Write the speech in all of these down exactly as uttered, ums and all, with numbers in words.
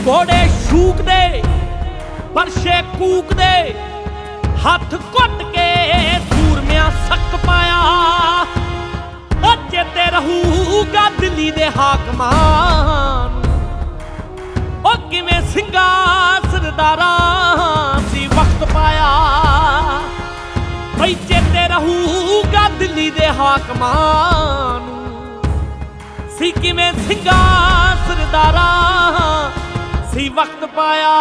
घोड़े शूकदे परशे कूकदे हथ घुट के सूरमिया सक पाया चेते रहूगा दिल्ली दे हाकमां ओ किवें सिंघा सरदारां सी वक्त पाया बई चेते रहूगा दिल्ली दे हाकमां सी किवें सिंघा सरदारां सी वक्त पाया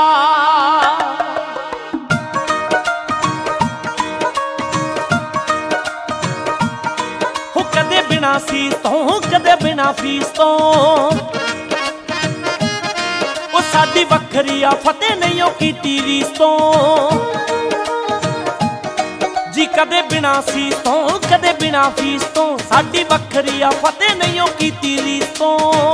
हो कदे बिना सीस तो कदे बिना फीस तो ओ साडी वखरी आ फतेह नहीं कीती रीस तो जी कदे बिना सीस तो कदे बिना फीस तो साडी वखरी आ फतेह नहीं कीती रीस तो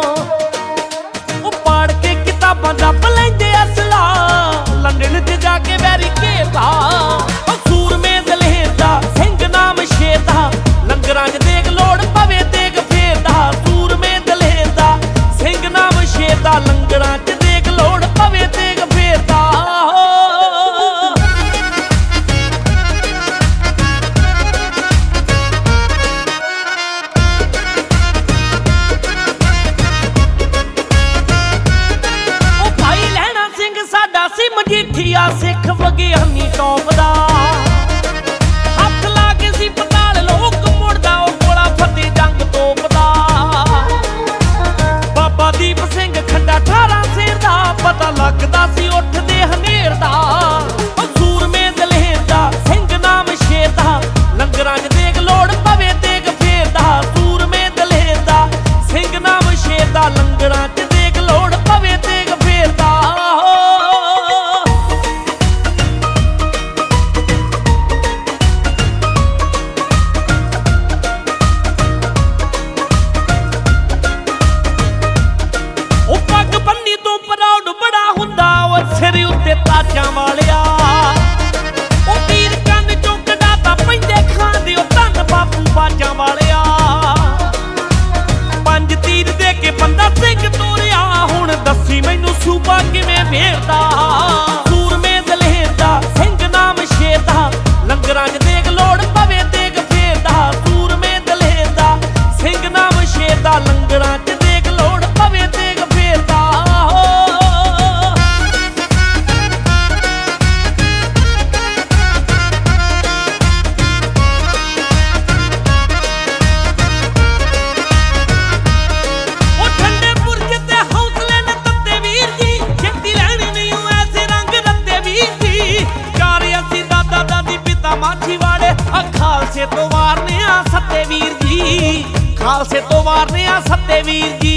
पाड़ के किताबां दब लैंदे असला लंडन च जाके वैरी घेरदा सूरमे दलेर दा सिंह नाम शेर दा लंगरां च देग लोड़ पवे देग फेरदा सूरमे दलेर दा सिंह नाम शेर दा लंगरां च देग लोड़ पवे देग फेरदा मजीठिया सिख विज्ञानी टॉप दा हथ ला के सी पताल लोक मुड़दा ओ कोला फतेह जंग तोपदा बाबा दीप सिंह खंडा अठारह शेर दा पता लगदा सी उठदे हनेर दा ओ सूरमे दलेर दा सिंह नाम शेर दा लंगरां च देग लोड़ पवे देग फेरदा सूरमे दलेर दा सिंह नाम शेर दा लंगरां च देग लोड़ पवे देग फेरदा सिर उत्ते ताजा वालिया ओ तीर कंन चों कढाता पैंदे खांदे ओ धन बापू बाजा वालिया पंज तीर दे के बंदा सिंह तोरिया हुण दसी मैनू सूबा किवें फेरदा सूरमे दलेर दा सिंह नाम शेर दा लंगरां च देग लोड़ पवे देग फेरदा सूरमे दलेर दा सिंह नाम शेर दा लंगरां च देग लोड़ पवे देग फेरदा खालसे तो वारने आ सत्ते वीर जी खालसे तो वारने आ सत्ते वीर जी